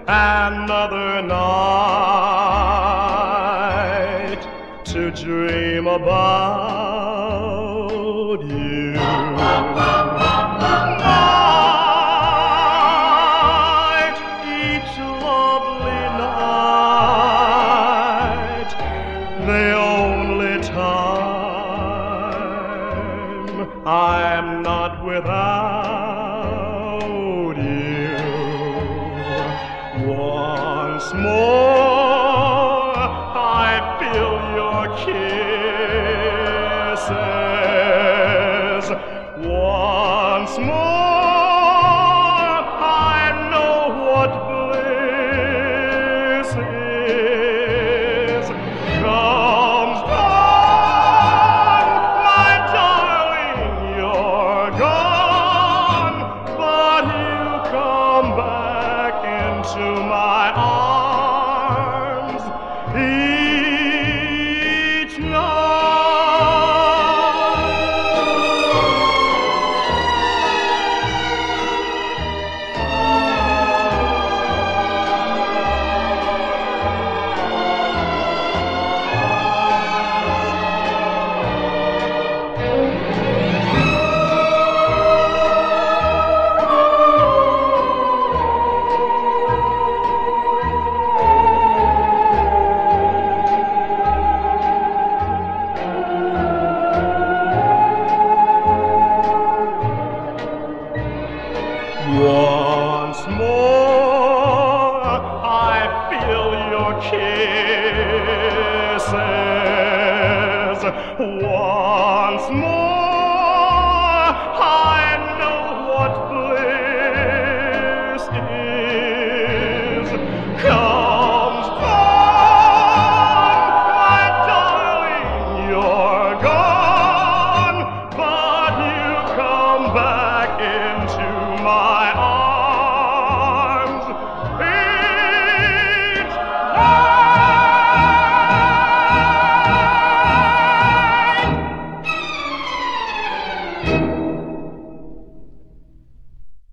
another night to dream about you. Night, each lovely night, the only time I'm not without you. Once more I feel your kisses. Once more I know what bliss is. Comes dawn, my darling, you're gone, but you come back into my arms each night. Once more I feel your kisses.